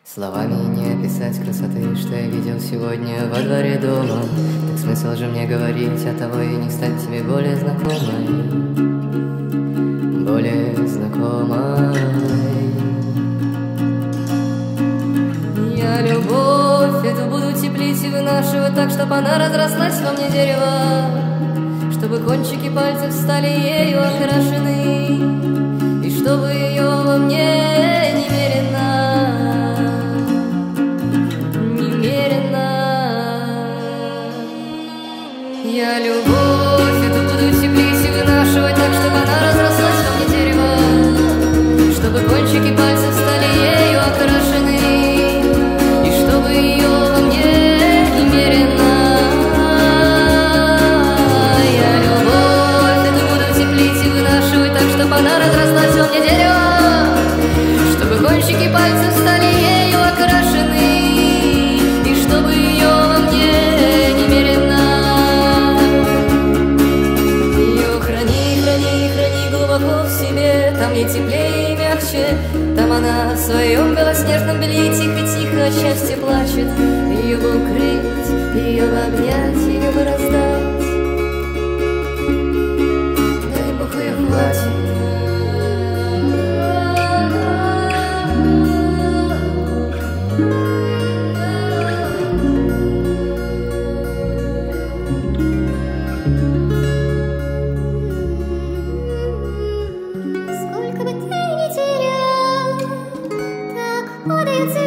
Словами не описать красоты, что я видел сегодня во дворе дома. Так смысл же мне говорить, от того и не стать тебе более знакомой. Более знакомой. Я любовь эту буду теплить и вынашивать так, чтобы она разрослась во мне дерево, чтобы кончики пальцев стали ею окрашены, и чтобы ее во мне немерено. Я любовь эту буду теплить и вынашивать так, чтобы она разрослась во мне дерево, чтобы кончики пальцев стали ею окрашены, и чтобы ее во мне немерено. Я любовь эту буду теплить и вынашивать так, чтобы она разрослась во мне дерево, чтобы кончики пальцев стали ею окрашены, и чтобы ее во мне немерено. Глубоко в себе, там ей теплее и мягче, там она в своем белоснежном белье тихо-тихо от счастья плачет. Ее бы укрыть, ее бы обнять, ее бы раздать. Дай Бог, ее хватит. Удается